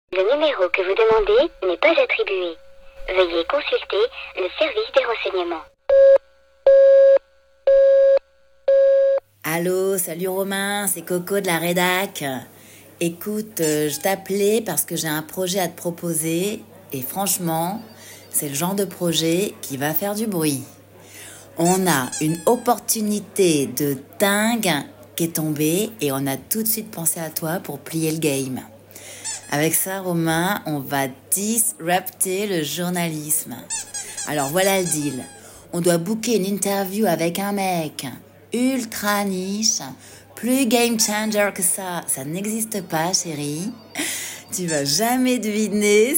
Le numéro que vous demandez n'est pas attribué. Veuillez consulter le service des renseignements. Allô, salut Romain, c'est Coco de la rédac. Écoute, je t'appelais parce que j'ai un projet à te proposer et franchement, c'est le genre de projet qui va faire du bruit. On a une opportunité de dingue qui est tombée et on a tout de suite pensé à toi pour plier le game. Avec ça, Romain, on va disrupter le journalisme. Alors voilà le deal. On doit booker une interview avec un mec ultra niche, plus game changer que ça n'existe pas, chérie. Tu vas jamais deviner,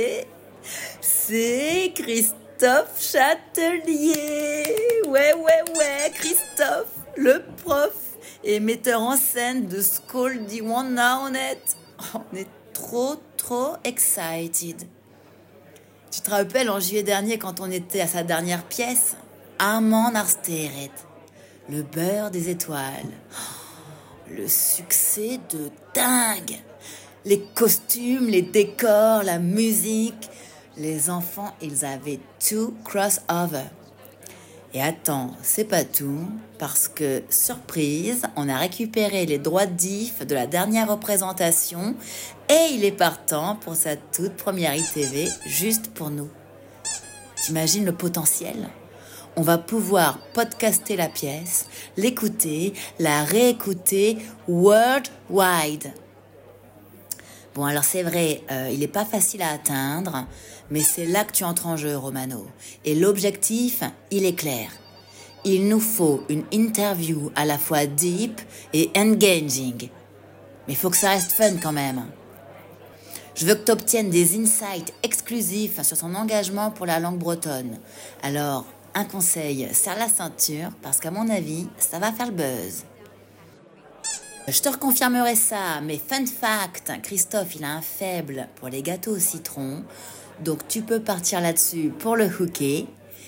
c'est Christophe Châtelier. Ouais, Christophe, le prof et metteur en scène de School du One Now Net. On est trop excited. Tu te rappelles en juillet dernier quand on était à sa dernière pièce, Armand Arsteret, le beurre des étoiles. Le succès de dingue. Les costumes, les décors, la musique. Les enfants, ils avaient tout crossover. Et attends, c'est pas tout, parce que, surprise, on a récupéré les droits de diff de la dernière représentation et il est partant pour sa toute première ITV juste pour nous. T'imagines le potentiel ? On va pouvoir podcaster la pièce, l'écouter, la réécouter worldwide. Bon, alors c'est vrai, il n'est pas facile à atteindre, mais c'est là que tu entres en jeu, Romano. Et l'objectif, il est clair. Il nous faut une interview à la fois deep et engaging. Mais il faut que ça reste fun quand même. Je veux que tu obtiennes des insights exclusifs sur son engagement pour la langue bretonne. Alors, un conseil, serre la ceinture, parce qu'à mon avis, ça va faire le buzz. Je te reconfirmerai ça, mais fun fact, Christophe, il a un faible pour les gâteaux au citron, donc tu peux partir là-dessus pour le hooker.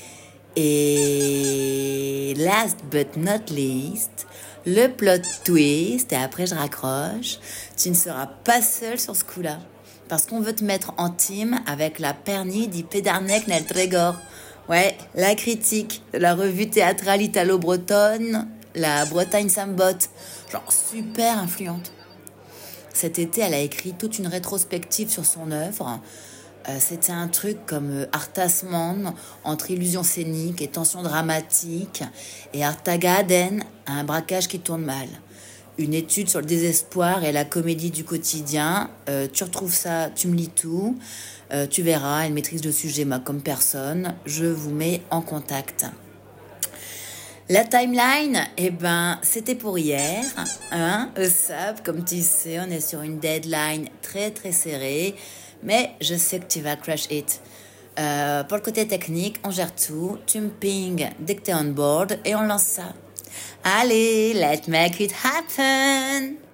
Et last but not least, le plot twist, et après je raccroche, tu ne seras pas seul sur ce coup-là, parce qu'on veut te mettre en team avec la Pernie di Pedarnec nel Trégor. Ouais, la critique de la revue théâtrale italo-bretonne, la Bretagne Sambot, genre super influente. Cet été, elle a écrit toute une rétrospective sur son œuvre. C'était un truc comme Artasman, entre illusion scénique et tension dramatique, et Artagaden, un braquage qui tourne mal. Une étude sur le désespoir et la comédie du quotidien. Tu retrouves ça, tu me lis tout. Tu verras, elle maîtrise le sujet comme personne. Je vous mets en contact. La timeline, c'était pour hier, USAP, comme tu sais, on est sur une deadline très serrée, mais je sais que tu vas crush it. Pour le côté technique, on gère tout, tu me ping dès que t'es on board et on lance ça. Allez, let's make it happen!